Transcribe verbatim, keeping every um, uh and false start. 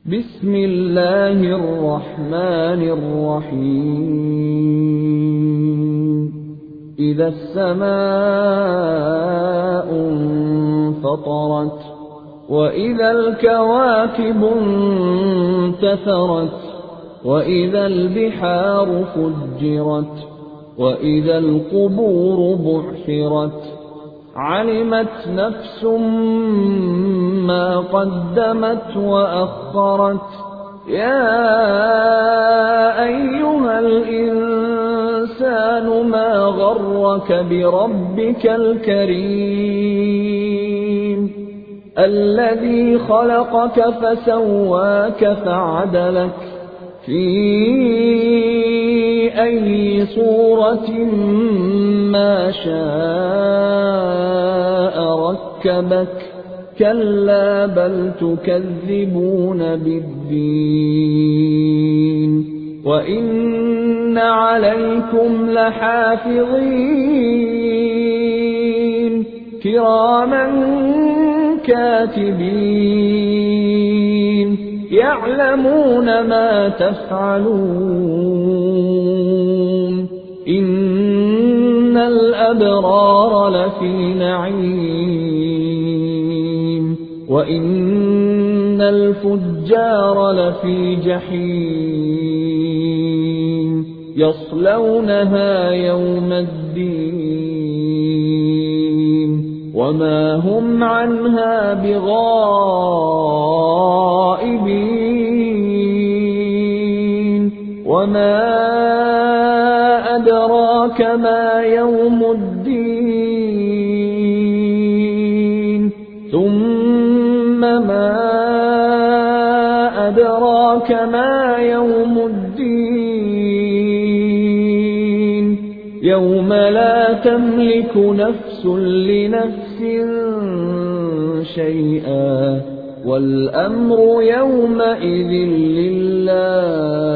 بسم الله الرحمن الرحيم إذا السماء انفطرت وإذا الكواكب انتثرت وإذا البحار فجرت وإذا القبور بعثرت علمت نفس ما قدمت وأخرت يا أيها الإنسان ما غرك بربك الكريم الذي خلقك فسواك فعدلك في أي صورة ما شاء ركبك كلا بل تكذبون بالدين وإن عليكم لحافظين كراما كاتبين يعلمون ما تفعلون إن الأبرار لفي نعيم وإن الفجار لفي جحيم يصلونها يوم الدين وما هم عنها بغائبين وما أدراك ما يوم الدين ثم ما أدراك ما يوم الدين يوم لا تملك نفس لنفس شيئا والأمر يومئذ لله